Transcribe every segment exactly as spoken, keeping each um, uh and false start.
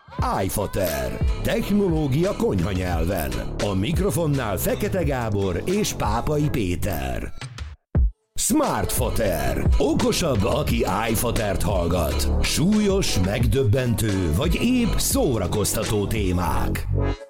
iFater. Technológia konyha nyelven. A mikrofonnál Fekete Gábor és Pápai Péter. Smartfater. Okosabb, aki iFatert hallgat. Súlyos, megdöbbentő vagy épp szórakoztató témák.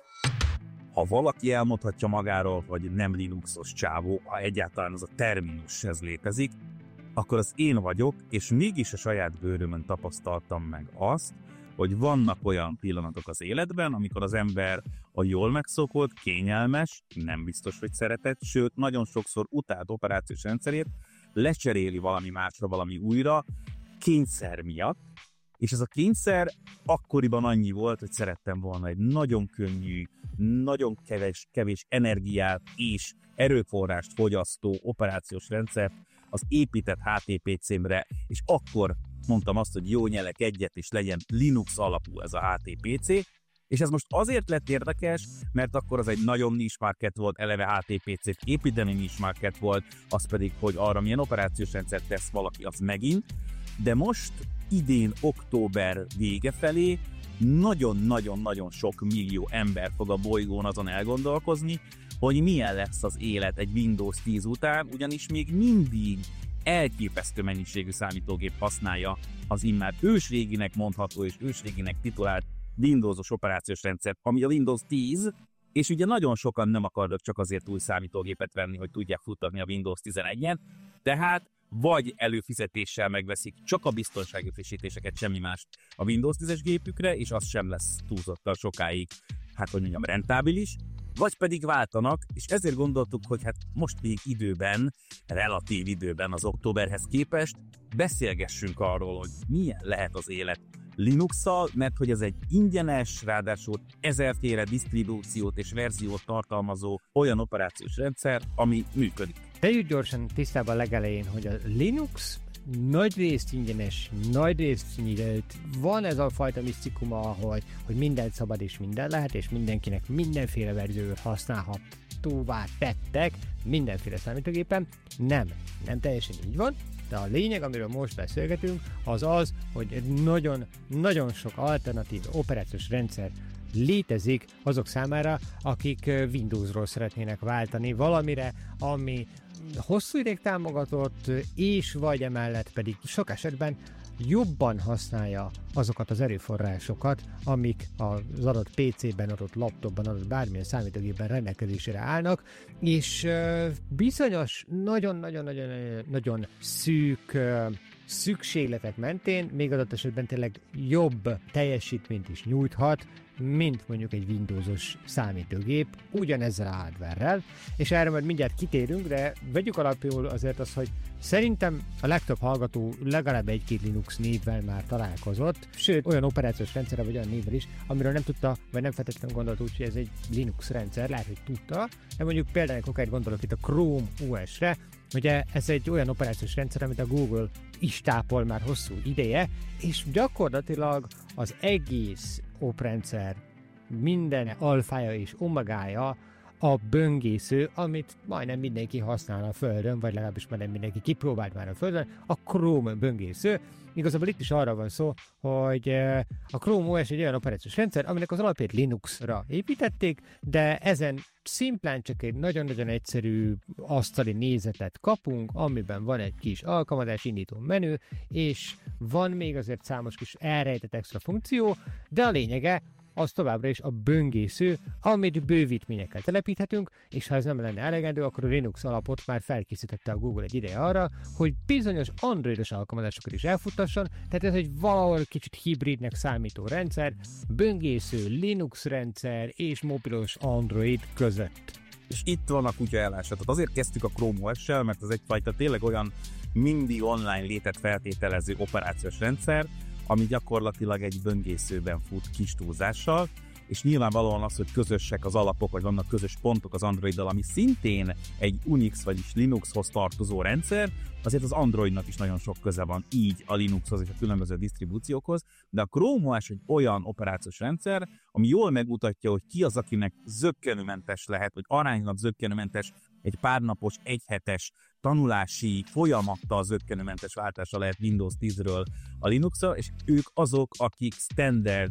Ha valaki elmondhatja magáról, hogy nem Linuxos csávó, ha egyáltalán az a terminus ez létezik, akkor az én vagyok, és mégis a saját bőrömön tapasztaltam meg azt, hogy vannak olyan pillanatok az életben, amikor az ember a jól megszokott, kényelmes, nem biztos, hogy szeretett, sőt, nagyon sokszor utált operációs rendszerét lecseréli valami másra, valami újra, kényszer miatt, és ez a kényszer akkoriban annyi volt, hogy szerettem volna egy nagyon könnyű, nagyon kevés, kevés energiát és erőforrást fogyasztó operációs rendszert az épített há té pé cémre, és akkor mondtam azt, hogy jó, nyelek egyet, és legyen Linux alapú ez a há té pé cé, és ez most azért lett érdekes, mert akkor az egy nagyon niche market volt, eleve há té pé cét építeni niche market volt, az pedig, hogy arra milyen operációs rendszert tesz valaki, az megint, de most idén október vége felé nagyon-nagyon-nagyon sok millió ember fog a bolygón azon elgondolkozni, hogy milyen lesz az élet egy Windows tíz után, ugyanis még mindig elképesztő mennyiségű számítógép használja az immár ősréginek mondható és ősréginek titulált Windowsos operációs rendszert, ami a Windows tíz, és ugye nagyon sokan nem akarnak csak azért új számítógépet venni, hogy tudják futtatni a Windows tizenegyen, tehát vagy előfizetéssel megveszik csak a biztonsági frissítéseket, semmi mást a Windows tízes gépükre, és az sem lesz túlzottan sokáig, hát hogy mondjam, rentábilis, vagy pedig váltanak, és ezért gondoltuk, hogy hát most még időben, relatív időben az októberhez képest beszélgessünk arról, hogy milyen lehet az élet Linuxszal, mert hogy ez egy ingyenes, ráadásul ezerféle disztribúciót és verziót tartalmazó olyan operációs rendszer, ami működik. Tegyük gyorsan tisztában legelején, hogy a Linux nagy részt ingyenes, nagy részt nyílt. Van ez a fajta misztikuma, hogy, hogy minden szabad és minden lehet, és mindenkinek mindenféle verziót használhatóvá tettek mindenféle számítógépen. Nem, nem teljesen így van. De a lényeg, amiről most beszélgetünk, az az, hogy nagyon, nagyon sok alternatív operációs rendszer létezik azok számára, akik Windowsról szeretnének váltani valamire, ami hosszú ideig támogatott, és vagy emellett pedig sok esetben jobban használja azokat az erőforrásokat, amik az adott pé cében, adott laptopban, adott bármilyen számítógépben rendelkezésre állnak, és bizonyos nagyon-nagyon-nagyon szűk szükségletek mentén még adott esetben tényleg jobb teljesítményt is nyújthat, mint mondjuk egy Windowsos számítógép, ugyanezzel a hardware-rel, és erre majd mindjárt kitérünk, de vegyük alapul azért az, hogy szerintem a legtöbb hallgató legalább egy-két Linux névvel már találkozott, sőt, olyan operációs rendszerre vagy olyan névvel is, amiről nem tudta, vagy nem feltétlenül gondolt úgy, hogy ez egy Linux rendszer, lehet, hogy tudta, de mondjuk például akár gondolok itt a Chrome o es-re, ugye ez egy olyan operációs rendszer, amit a Google is tápol már hosszú ideje, és gyakorlatilag az egész oprendszer minden alfája és omegája a böngésző, amit majdnem mindenki használ a Földön, vagy legalábbis majdnem mindenki kipróbált már a Földön, a Chrome böngésző. Igazából itt is arra van szó, hogy a Chrome o es egy olyan operációs rendszer, aminek az alapját Linuxra építették, de ezen szimplán csak egy nagyon-nagyon egyszerű asztali nézetet kapunk, amiben van egy kis alkalmazás indító menü, és van még azért számos kis elrejtett extra funkció, de a lényege az továbbra is a böngésző, amit bővítményekkel telepíthetünk, és ha ez nem lenne elegendő, akkor a Linux alapot már felkészítette a Google egy ideje arra, hogy bizonyos androidos alkalmazásokat is elfuttasson, tehát ez egy valahol kicsit hibridnek számító rendszer, böngésző, Linux rendszer és mobilos Android között. És itt van a kutya ellása. Tehát azért kezdtük a Chrome o es-sel, mert ez egyfajta tényleg olyan mindig online létet feltételező operációs rendszer, ami gyakorlatilag egy böngészőben fut kis túlzással, és nyilvánvalóan az, hogy közösek az alapok, vagy vannak közös pontok az Androiddal, ami szintén egy Unix, vagyis Linuxhoz tartozó rendszer, azért az Androidnak is nagyon sok köze van így a Linuxhoz és a különböző disztribúciókhoz, de a Chrome o es egy olyan operációs rendszer, ami jól megmutatja, hogy ki az, akinek zökkenőmentes lehet, vagy aránylag zökkenőmentes, egy párnapos, egyhetes tanulási folyamattal zökkenőmentes váltása lehet Windows tízről a Linuxra, és ők azok, akik standard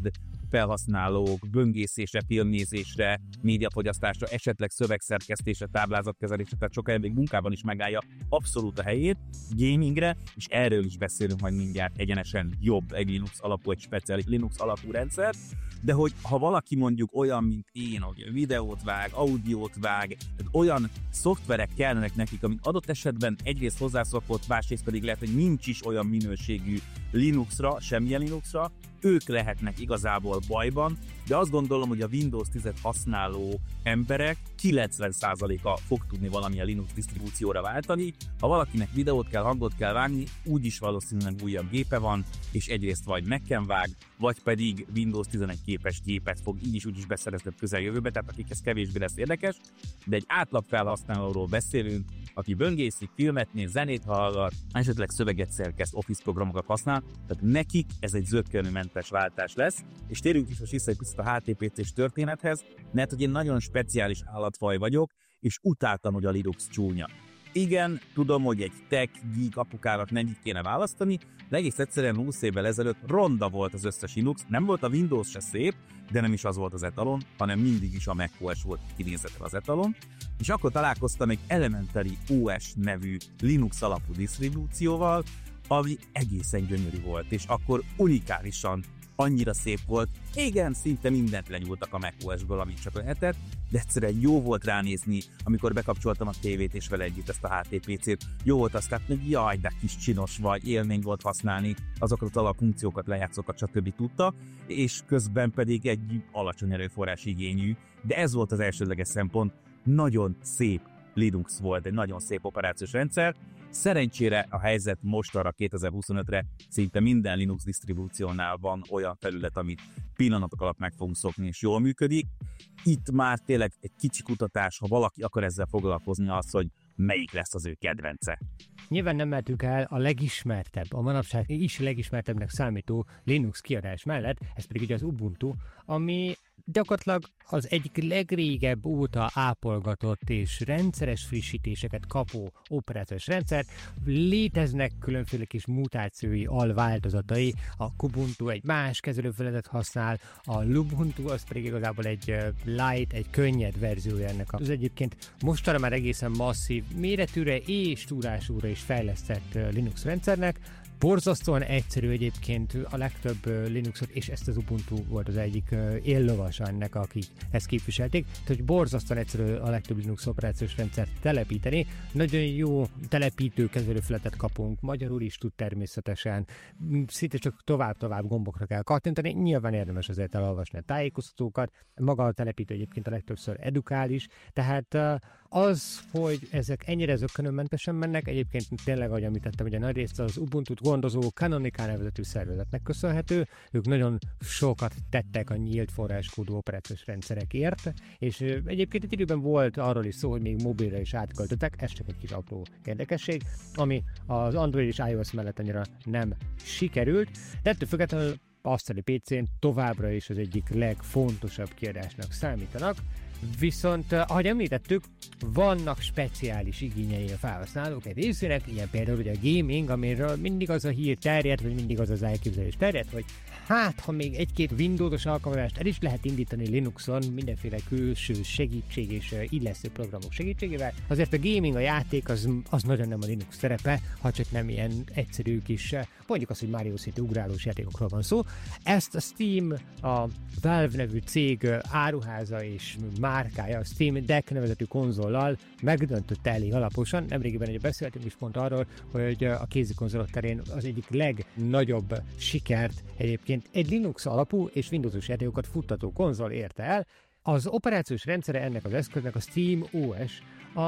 felhasználók böngészésre, filmnézésre, médiafogyasztásra, esetleg szövegszerkesztésre, táblázatkezelésre, tehát sokkal még munkában is megállja abszolút a helyét gamingre, és erről is beszélünk majd mindjárt egyenesen jobb egy Linux alapú, egy speciális Linux alapú rendszer, de hogy ha valaki mondjuk olyan, mint én, hogy videót vág, audiót vág, tehát olyan szoftverek kellenek nekik, amik adott esetben egyrészt hozzászokott, másrészt pedig lehet, hogy nincs is olyan minőségű Linuxra, semmilyen Linuxra, ők lehetnek igazából bajban, de azt gondolom, hogy a Windows tíz használó emberek kilencven százaléka fog tudni valamilyen Linux disztribúcióra váltani. Ha valakinek videót kell, hangot kell vágni, úgyis valószínűleg újabb gépe van, és egyrészt vagy Mac-en vág, vagy pedig Windows tizenegy képes gépet fog így is úgy is beszerezni a közeljövőbe, tehát akik ez kevésbé lesz érdekes, de egy átlag felhasználóról beszélünk, aki böngészik, filmet néz, zenét hallgat, esetleg szöveget szerkeszt, Office programokat használ, tehát nekik ez egy zökkenőmentes váltás lesz, és térjünk is most vissza egy picit a há té pé cés történethez, mert hogy én nagyon speciális állatfaj vagyok, és utáltam, hogy a Linux csúnya. Igen, tudom, hogy egy tech geek apukának nem így kéne választani, de egész egyszerűen húsz évvel ezelőtt ronda volt az összes Linux, nem volt a Windows se szép, de nem is az volt az etalon, hanem mindig is a macOS volt kinézetre az etalon, és akkor találkoztam egy Elementary o es nevű Linux alapú disztribúcióval, ami egészen gyönyörű volt, és akkor unikálisan annyira szép volt, igen, szinte mindent lenyúltak a macOS-ből, amit csak lehetett, de egyszerűen jó volt ránézni, amikor bekapcsoltam a tévét és vele együtt ezt a há té pé cét. Jó volt azt látni, hogy jaj, de kis csinos vagy, élmény volt használni, azokat az alapfunkciókat, lejátszókat, stb. Tudta, és közben pedig egy alacsony erőforrás igényű, de ez volt az elsődleges szempont, nagyon szép Linux volt, egy nagyon szép operációs rendszer. Szerencsére a helyzet mostanra kétezer-huszonötre szinte minden Linux disztribúciónál van olyan felület, amit pillanatok alatt meg fogunk szokni, és jól működik. Itt már tényleg egy kicsi kutatás, ha valaki akar ezzel foglalkozni, az, hogy melyik lesz az ő kedvence. Nyilván nem mehetünk el a legismertebb, a manapság is legismertebbnek számító Linux kiadás mellett, ez pedig ugye az Ubuntu, ami gyakorlatilag az egyik legrégebb óta ápolgatott és rendszeres frissítéseket kapó operációs rendszer. Léteznek különféle kis mutációi, alváltozatai, a Kubuntu egy más kezelőfelületet használ, a Lubuntu az pedig igazából egy light, egy könnyed verziója ennek az egyébként mostanra már egészen masszív méretűre és tudásúra is fejlesztett Linux rendszernek. Borzasztóan egyszerű egyébként a legtöbb Linuxot, és ezt az Ubuntu volt az egyik éllovasa ennek, akik ezt képviselték. Tehát, hogy borzasztóan egyszerű a legtöbb Linux operációs rendszert telepíteni. Nagyon jó telepítő kezelőfelületet kapunk, magyarul is tud természetesen. Szinte csak tovább-tovább gombokra kell kattintani. Nyilván érdemes azért elolvasni a tájékoztatókat. Maga a telepítő egyébként a legtöbbször edukális, tehát az, hogy ezek ennyire zökkenőmentesen mennek, egyébként tényleg, ahogy említettem, ugye nagy részt az Ubuntu-t gondozó Canonical nevezetű szervezetnek köszönhető. Ők nagyon sokat tettek a nyílt forráskódú operációs rendszerekért, és egyébként egy időben volt arról is szó, hogy még mobilra is átköltöttek, ez csak egy kis apró érdekesség, ami az Android és iOS mellett annyira nem sikerült, de ettől függetlenül asztali pé cén továbbra is az egyik legfontosabb kiadásnak számítanak. Viszont, ahogy említettük, vannak speciális igényei a felhasználók egy részének, ilyen például ugye a gaming, amiről mindig az a hír terjed, vagy mindig az az elképzelés terjed, hogy hát, ha még egy-két Windowsos alkalmazást el is lehet indítani Linuxon mindenféle külső segítség és illesztő programok segítségével, azért a gaming, a játék az, az nagyon nem a Linux szerepe, ha csak nem ilyen egyszerű kis, mondjuk azt, hogy Mario City ugrálós játékokról van szó. Ezt a Steam, a Valve nevű cég áruháza és márkája, a Steam Deck nevezetű konzollal megdöntötte elég alaposan. Nemrégiben ugye beszéltünk is pont arról, hogy a kézikonzolok terén az egyik legnagyobb sikert egyébként egy Linux alapú és Windowsos játékokat futtató konzol érte el. Az operációs rendszere ennek az eszköznek a SteamOS,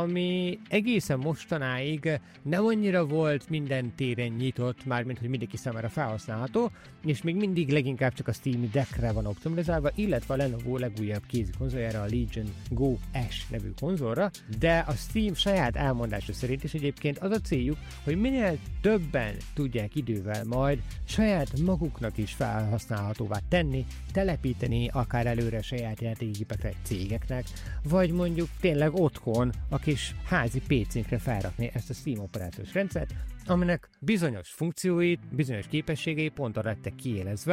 ami egészen mostanáig nem annyira volt minden téren nyitott, mármint hogy mindenki számára felhasználható, és még mindig leginkább csak a Steam Deckre van optimalizálva, illetve a Lenovo legújabb kézi konzoljára, a Legion Go S nevű konzolra, de a Steam saját elmondása szerint is egyébként az a céljuk, hogy minél többen tudják idővel majd saját maguknak is felhasználhatóvá tenni, telepíteni akár előre saját játékgépekre cégeknek, vagy mondjuk tényleg otthon a kis házi pé cénkre felrakni ezt a Steam operációs rendszert, aminek bizonyos funkcióit, bizonyos képességei pont arra lettek kiélezve,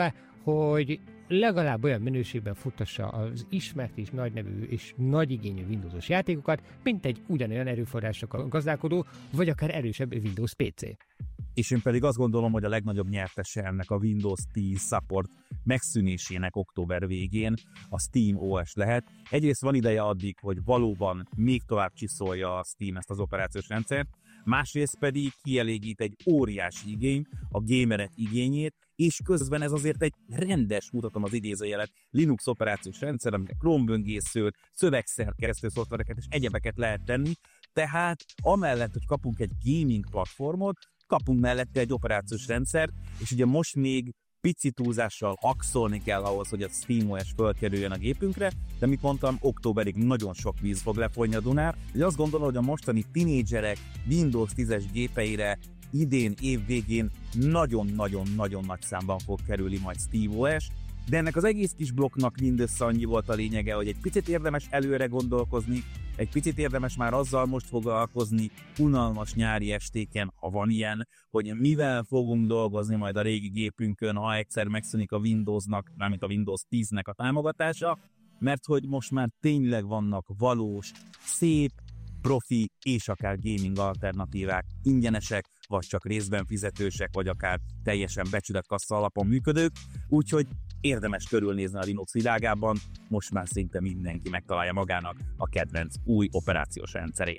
hogy legalább olyan minőségben futtassa az ismert és nagy nevű és nagy igényű Windowsos játékokat, mint egy ugyanolyan erőforrásokkal gazdálkodó, vagy akár erősebb Windows pé cé. És én pedig azt gondolom, hogy a legnagyobb nyertese ennek a Windows tíz support megszűnésének október végén a SteamOS lehet. Egyrészt van ideje addig, hogy valóban még tovább csiszolja a Steam ezt az operációs rendszert, másrészt pedig kielégít egy óriási igény, a gamerek igényét, és közben ez azért egy rendes, mutatom az idézőjelet, Linux operációs rendszer, aminek Chrome böngészőt, szövegszerkesztő szoftvereket és egyebeket lehet tenni, tehát amellett, hogy kapunk egy gaming platformot, kapunk mellette egy operációs rendszert, és ugye most még pici túlzással hakszolni kell ahhoz, hogy a SteamOS fölkerüljön a gépünkre, de mint mondtam, októberig nagyon sok víz fog lefolyni a Dunán, hogy azt gondolom, hogy a mostani tinédzserek Windows tízes gépeire idén év végén nagyon-nagyon-nagyon nagy számban fog kerülni majd SteamOS, de ennek az egész kis blokknak mindössze annyi volt a lényege, hogy egy picit érdemes előre gondolkozni, egy picit érdemes már azzal most foglalkozni unalmas nyári estéken, ha van ilyen, hogy mivel fogunk dolgozni majd a régi gépünkön, ha egyszer megszűnik a Windowsnak, mármint a Windows tíznek a támogatása, mert hogy most már tényleg vannak valós, szép, profi és akár gaming alternatívák, ingyenesek, vagy csak részben fizetősek, vagy akár teljesen becsületkassa alapon működők, úgyhogy érdemes körülnézni a Linux világában, most már szinte mindenki megtalálja magának a kedvenc új operációs rendszerét.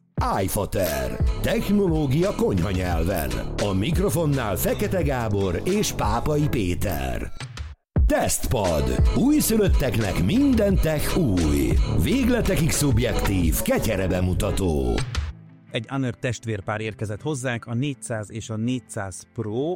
iFater. Technológia konyha nyelven. A mikrofonnál Fekete Gábor és Pápai Péter. Tesztpad. Újszülötteknek minden tech új. Végletekig szubjektív, ketyere bemutató. Egy Honor testvérpár érkezett hozzánk, a négyszáz és a négyszáz Pro,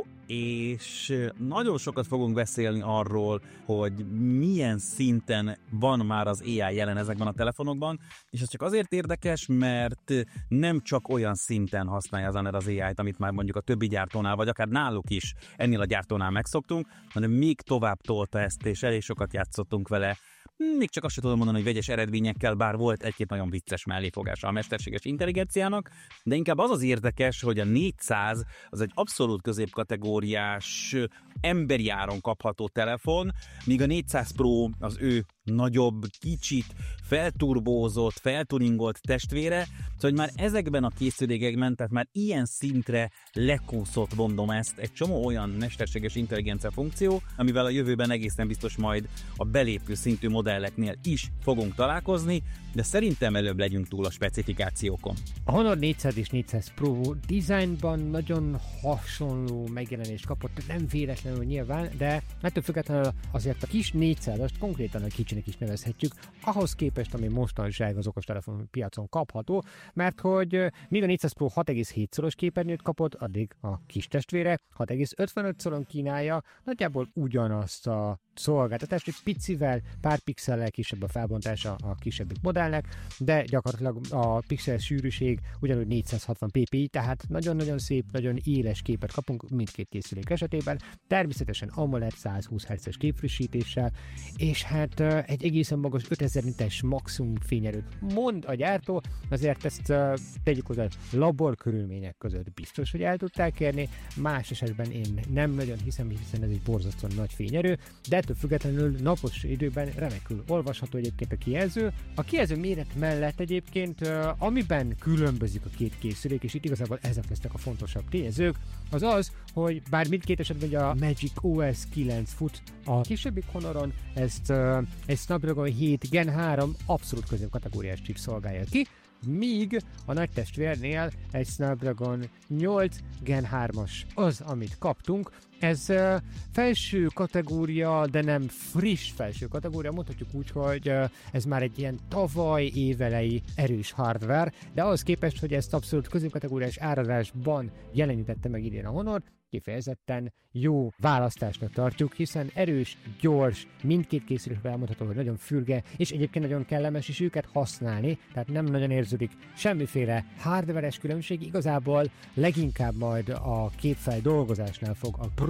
és nagyon sokat fogunk beszélni arról, hogy milyen szinten van már az á i jelen ezekben a telefonokban, és ez csak azért érdekes, mert nem csak olyan szinten használja az Honor az á i-t, amit már mondjuk a többi gyártónál, vagy akár náluk is ennél a gyártónál megszoktunk, hanem még tovább tolta ezt, és elég sokat játszottunk vele. Még csak azt sem tudom mondani, hogy vegyes eredményekkel, bár volt egy-két nagyon vicces melléfogása a mesterséges intelligenciának, de inkább az az érdekes, hogy a négyszáz az egy abszolút középkategóriás, emberi áron kapható telefon, míg a négyszáz Pro az ő nagyobb, kicsit felturbózott, feltuningolt testvére, szóval hogy már ezekben a készülékekben, tehát már ilyen szintre lekúszott, mondom ezt, egy csomó olyan mesterséges intelligencia funkció, amivel a jövőben egészen biztos majd a belépő szintű modelleknél is fogunk találkozni, de szerintem előbb legyünk túl a specifikációkon. A Honor négyszáz és négyszáz Pro dizájnban nagyon hasonló megjelenést kapott, nem véletlenül nyilván, de ettől függetlenül azért a kis négyszázast konkrétan a kicsinek is nevezhetjük, ahhoz képest, ami mostanság az okostelefon piacon kapható, mert hogy míg a négyszáz Pro hat egész hét szoros képernyőt kapott, addig a kis testvére hat egész ötvenöt szoron kínálja nagyjából ugyanazt a szolgáltatást, egy picivel, pár pixellel kisebb a felbontása a kisebbik modellnek, de gyakorlatilag a pixel sűrűség ugyanúgy négyszázhatvan ppi, tehát nagyon-nagyon szép, nagyon éles képet kapunk mindkét készülék esetében, természetesen AMOLED száz húsz hertzes képfrissítéssel, és hát egy egészen magas ötezer nites maximum fényerőt mond a gyártó, azért ezt tegyük hozzá, labor körülmények között biztos, hogy el tudták érni, más esetben én nem nagyon hiszem, hiszen ez egy borzasztóan nagy fényerő, de ettől függetlenül napos időben remekül olvasható egyébként a kijelző. A kijelző méret mellett egyébként, amiben különbözik a két készülék, és itt igazából ezek lesznek a fontosabb tényezők, az az, hogy bár mindkét esetben a Magic o es kilenc fut a kisebbik Honoron, ezt uh, egy Snapdragon hét Gen három abszolút középkategóriás chip szolgálja ki, míg a nagy testvérnél egy Snapdragon nyolc Gen hármas az, amit kaptunk. Ez uh, felső kategória, de nem friss felső kategória, mondhatjuk úgy, hogy uh, ez már egy ilyen tavaly évelei erős hardware, de ahhoz képest, hogy ezt abszolút középkategóriás árazásban jelenítette meg idén a Honor, kifejezetten jó választásnak tartjuk, hiszen erős, gyors, mindkét készülékre elmondható, hogy nagyon fürge, és egyébként nagyon kellemes is őket használni, tehát nem nagyon érződik semmiféle hardveres különbség, igazából leginkább majd a képfeldolgozásnál fog a Pro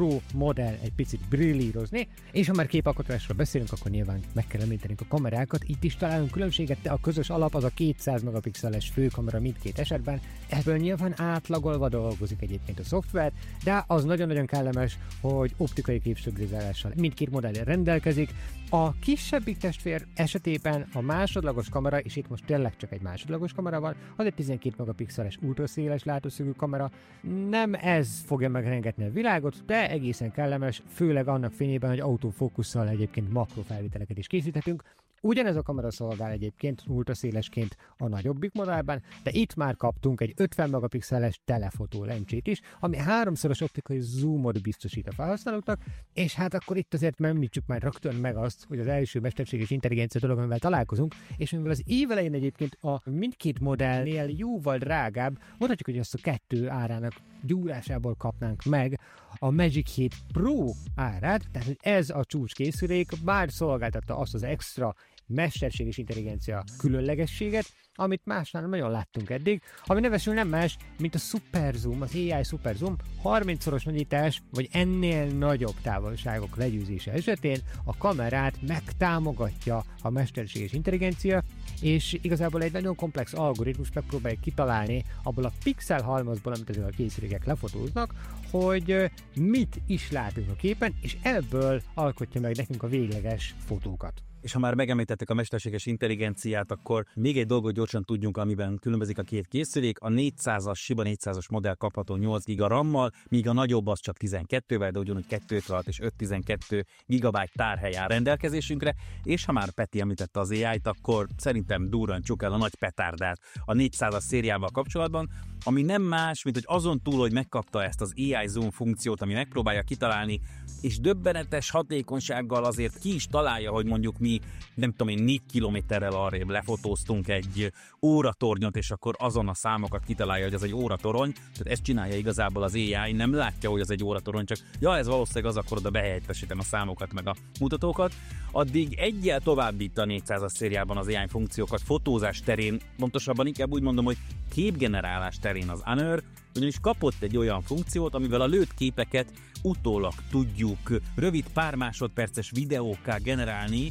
Pro modell egy picit brillírozni, és ha már képalkotásról beszélünk, akkor nyilván meg kell említenünk a kamerákat. Itt is találunk különbséget, de a közös alap az a kétszáz megapixeles főkamera mindkét esetben. Ebből nyilván átlagolva dolgozik egyébként a szoftver, de az nagyon-nagyon kellemes, hogy optikai képstabilizálással mindkét modell rendelkezik. A kisebbik testvér esetében a másodlagos kamera, és itt most tényleg csak egy másodlagos kamera van, az egy tizenkét megapixeles ultraszéles látószögű kamera. Nem ez fogja megrengetni a világot, de egészen kellemes, főleg annak fényében, hogy autofókusszal egyébként makrofelvételeket is készíthetünk. Ugyanez a kamera szolgál egyébként ultraszélesként a nagyobbik modellben, de itt már kaptunk egy ötven megapixeles telefotó lencsét is, ami háromszoros optikai zoomot biztosít a felhasználóknak, és hát akkor itt azért említsük már rögtön meg azt, hogy az első mesterséges intelligencia dolog, amivel találkozunk, és mivel az évelején egyébként a mindkét modellnél jóval drágább, mondhatjuk, hogy azt a kettő árának gyúrásából kapnánk meg a Magic hét Pro árát, tehát hogy ez a csúcskészülék bár szolgáltatta azt az extra mesterséges intelligencia különlegességet, amit másnál nagyon láttunk eddig, ami nevesül nem más, mint a Super Zoom, az á i Super Zoom, harmincszoros nagyítás, vagy ennél nagyobb távolságok legyőzése esetén a kamerát megtámogatja a mesterséges intelligencia, és igazából egy nagyon komplex algoritmus megpróbálja kitalálni abból a pixel halmazból, amit ezek a készülékek lefotóznak, hogy mit is látunk a képen, és ebből alkotja meg nekünk a végleges fotókat. És ha már megemlítettek a mesterséges intelligenciát, akkor még egy dolgot gyorsan tudjunk, amiben különbözik a két készülék. A négyszázas, Shiba négyszázas modell kapható nyolc giga RAM-mal, míg a nagyobb az csak tizenkettővel, de ugyanúgy kétszázötvenhat és ötszáztizenkettő gigabyte tárhely áll rendelkezésünkre, és ha már Peti említette az á í-t, akkor szerintem durrantsuk el a nagy petárdát a négyszázas szériával kapcsolatban, ami nem más, mint hogy azon túl, hogy megkapta ezt az á i Zoom funkciót, ami megpróbálja kitalálni, és döbbenetes hatékonysággal azért ki is találja, hogy mondjuk mi, nem tudom én, négy kilométerrel arrébb lefotóztunk egy óratornyot, és akkor azon a számokat kitalálja, hogy ez egy óratorony, tehát ezt csinálja igazából az á i, nem látja, hogy az egy óratorony, csak ja, ez valószínűleg az, akkor oda behelyettesítem a számokat, meg a mutatókat. Addig egyel tovább vitt a négyszázas szériában az á i funkciókat fotózás terén, pontosabban inkább úgy mondom, hogy képgenerálás terén az Honor, ugyanis kapott egy olyan funkciót, amivel a lőtt képeket utólag tudjuk rövid pár másodperces videókká generálni,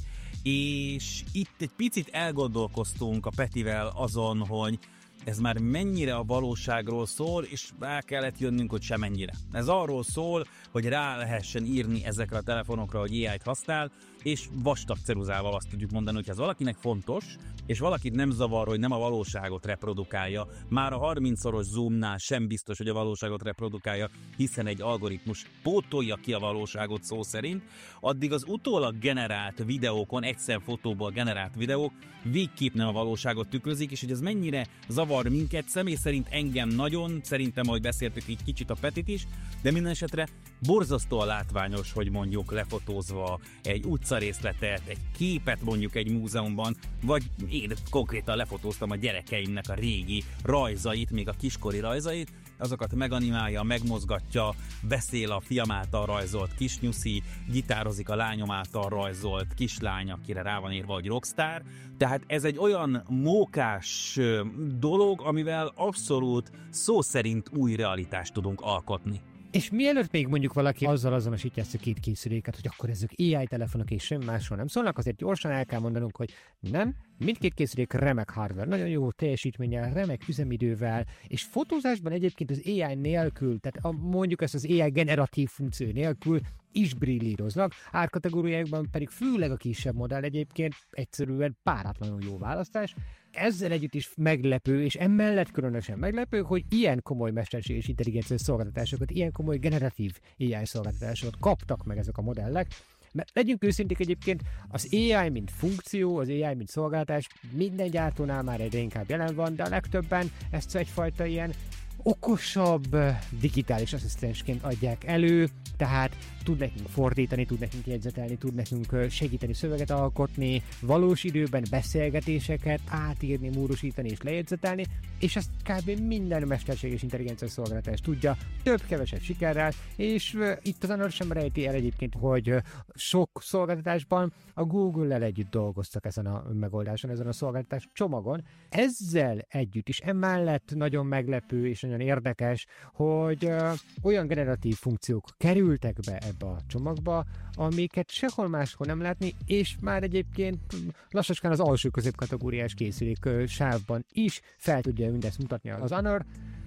és itt egy picit elgondolkoztunk a Petivel azon, hogy ez már mennyire a valóságról szól, és rá kellett jönnünk, hogy semennyire. Ez arról szól, hogy rá lehessen írni ezekre a telefonokra, hogy á í-t használ, és vastag ceruzával azt tudjuk mondani, hogy ez valakinek fontos, és valakit nem zavar, hogy nem a valóságot reprodukálja. Már a harmincszoros zoomnál sem biztos, hogy a valóságot reprodukálja, hiszen egy algoritmus pótolja ki a valóságot szó szerint, addig az utólag generált videókon, egyszer fotóból generált videók végképp nem a valóságot tükrözik, és hogy ez mennyire zavar minket, személy szerint engem nagyon, szerintem, ahogy beszéltük így kicsit a Petit is, de minden esetre borzasztóan látványos, hogy mondjuk lefotózva egy utcarészletet, egy képet mondjuk egy múzeumban, vagy én konkrétan lefotóztam a gyerekeimnek a régi rajzait, még a kiskori rajzait, azokat meganimálja, megmozgatja, beszél a fiam által rajzolt kisnyuszi, gitározik a lányom által rajzolt kislány, akire rá van írva, hogy rockstar. Tehát ez egy olyan mókás dolog, amivel abszolút szó szerint új realitást tudunk alkotni. És mielőtt még mondjuk valaki azzal azonosítja ezt a két készüléket, hogy akkor ezek á i telefonok és semmi másról nem szólnak, azért gyorsan el kell mondanunk, hogy nem, mindkét készülék remek hardware, nagyon jó teljesítménnyel, remek üzemidővel, és fotózásban egyébként az á i nélkül, tehát a, mondjuk ezt az á i generatív funkció nélkül is brillíroznak, árkategóriákban pedig főleg a kisebb modell egyébként egyszerűen páratlanul jó választás. Ezzel együtt is meglepő, és emellett különösen meglepő, hogy ilyen komoly mesterséges intelligencia szolgáltatásokat, ilyen komoly generatív á i szolgáltatásokat kaptak meg ezek a modellek. Mert legyünk őszinték egyébként, az á i mint funkció, az á i mint szolgáltatás minden gyártónál már egyre inkább jelen van, de a legtöbben ezt egyfajta ilyen okosabb digitális asszisztensként adják elő, tehát tud nekünk fordítani, tud nekünk jegyzetelni, tud nekünk segíteni szöveget alkotni, valós időben beszélgetéseket átírni, módosítani és lejegyzetelni, és ezt kb. Minden mesterséges intelligencia szolgáltatás tudja, több-kevesebb sikerrel, és uh, itt az Honor sem rejti el egyébként, hogy uh, sok szolgáltatásban a Google-lel együtt dolgoztak ezen a megoldáson, ezen a szolgáltatás csomagon. Ezzel együtt is emellett nagyon meglepő és nagyon érdekes, hogy uh, olyan generatív funkciók kerültek be ebbe a csomagba, amiket sehol máshol nem látni, és már egyébként lassacskán az alsó középkategóriás készülék uh, sávban is fel tudja mindezt mutatni az Honor,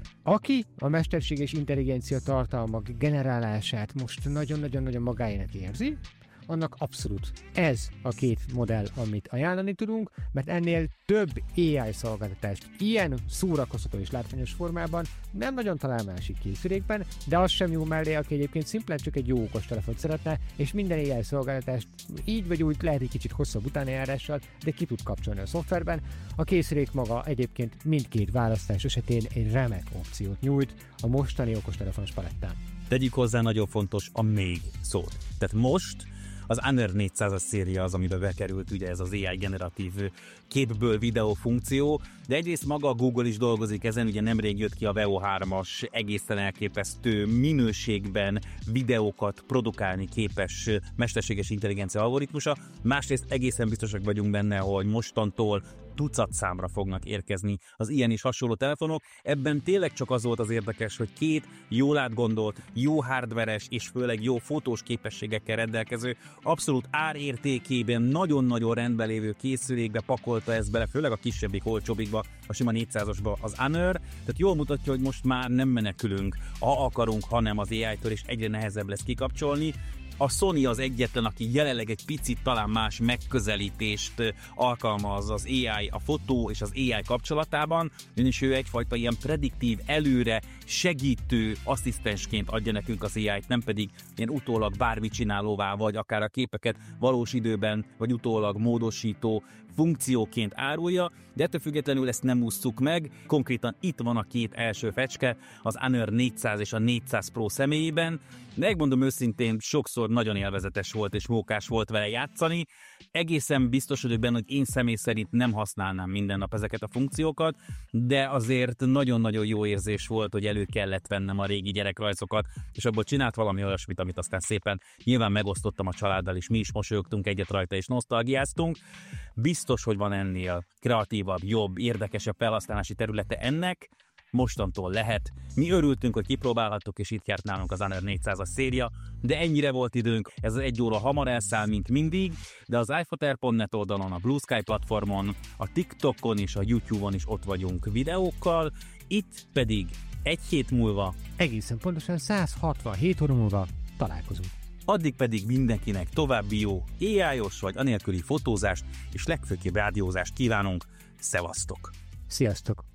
aki a mesterséges intelligencia tartalmak generálását most nagyon-nagyon-nagyon magáénak érzi, annak abszolút ez a két modell, amit ajánlani tudunk, mert ennél több á i szolgáltatást ilyen szórakoztató és látványos formában nem nagyon talál másik készülékben, de az sem jó mellé, aki egyébként szimplán csak egy jó okostelefont szeretne, és minden á i szolgáltatást így vagy úgy lehet egy kicsit hosszabb utánajárással, de ki tud kapcsolni a szoftverben. A készülék maga egyébként mindkét választás esetén egy remek opciót nyújt a mostani okostelefonos palettán. Tegyük hozzá, nagyon fontos a még szót. Tehát most az Honor négyszázas széria az, amiben bekerült ugye ez az á i generatív képből videó funkció, de egyrészt maga a Google is dolgozik ezen, ugye nemrég jött ki a Veo hármas egészen elképesztő minőségben videókat produkálni képes mesterséges intelligencia algoritmusa, másrészt egészen biztosak vagyunk benne, hogy mostantól tucat számra fognak érkezni az ilyen is hasonló telefonok. Ebben tényleg csak az volt az érdekes, hogy két jól átgondolt, jó hardveres és főleg jó fotós képességekkel rendelkező, abszolút árértékében nagyon-nagyon rendben lévő készülékbe pakolta ezt bele, főleg a kisebbik, olcsóbbikba, a sima négyszázasba az Honor. Tehát jól mutatja, hogy most már nem menekülünk, ha akarunk, hanem az á i-től, és egyre nehezebb lesz kikapcsolni. A Sony az egyetlen, aki jelenleg egy picit talán más megközelítést alkalmaz az á i, a fotó és az á i kapcsolatában, ugyanis ő egyfajta ilyen prediktív, előre segítő asszisztensként adja nekünk az á i-t, nem pedig ilyen utólag bármit csinálóvá, vagy akár a képeket valós időben, vagy utólag módosító funkcióként árulja, de ettől függetlenül ezt nem ússzuk meg. Konkrétan itt van a két első fecske, az Honor négyszáz és a négyszáz Pro személyében, de megmondom őszintén, sokszor nagyon élvezetes volt és mókás volt vele játszani. Egészen biztos vagyok benne, hogy én személy szerint nem használnám minden nap ezeket a funkciókat, de azért nagyon-nagyon jó érzés volt, hogy elő kellett vennem a régi gyerekrajzokat, és abból csinált valami olyasmit, amit aztán szépen nyilván megosztottam a családdal, és mi is mosolyogtunk egyet rajta, és nosztalgiáztunk. Biztos, hogy van ennél kreatívabb, jobb, érdekesebb felhasználási területe ennek, mostantól lehet. Mi örültünk, hogy kipróbálhattuk, és itt járt nálunk az Honor négyszázas széria, de ennyire volt időnk, ez az egy óra hamar elszáll, mint mindig, de az iPhoter pont net oldalon, a Blue Sky platformon, a TikTokon és a YouTube-on is ott vagyunk videókkal, itt pedig egy hét múlva, egészen pontosan száz hatvanhét óra múlva találkozunk. Addig pedig mindenkinek további jó á i-os vagy anélküli fotózást és legfőképp rádiózást kívánunk. Szevasztok! Sziasztok!